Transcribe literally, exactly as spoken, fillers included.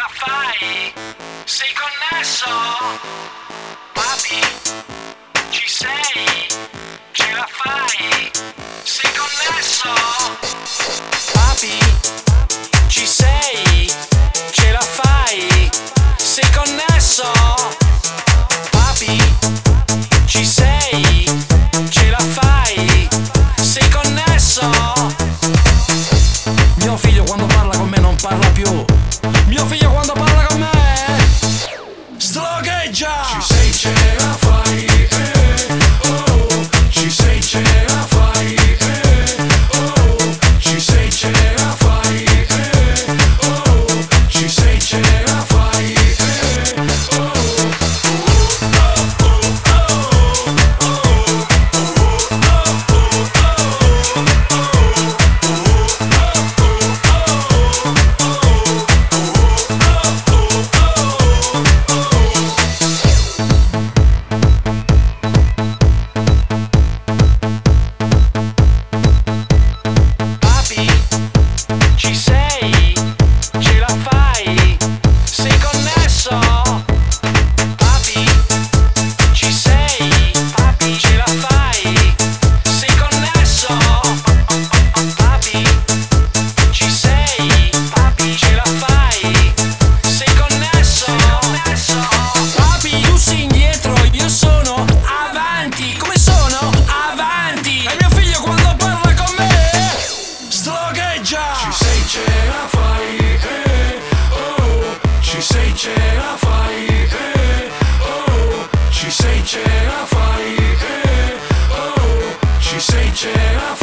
fai? Sei connesso? Papi, ci sei? Ce la fai? Sei connesso? Papi, ci sei? Ce la fai? Sei connesso? Papi, ci sei? Ce la fai? Sei connesso? Mio figlio quando parla con me non parla più. Mio figlio quando parla con me slogheggia. Ci sei, ce la fai, eh, oh. Ci sei, ce la fai, eh, oh. Ci sei, ce la fai, eh, oh. Ci sei, ce la fai, eh, oh. Ci sei? Ce la fai? Sei connesso? Papi, ci sei? Papi, ce la fai? Sei connesso? Papi, ci sei? Papi, ce la fai? Sei connesso? Papi, tu sei indietro, io sono avanti. Come sono? Avanti. E mio figlio quando parla con me slogheggia. Ci sei, ce la fai, eh, oh. Ci sei, ce la fai, eh, oh. Ci sei, ce la fai, eh, oh. Ci sei, ce la fai.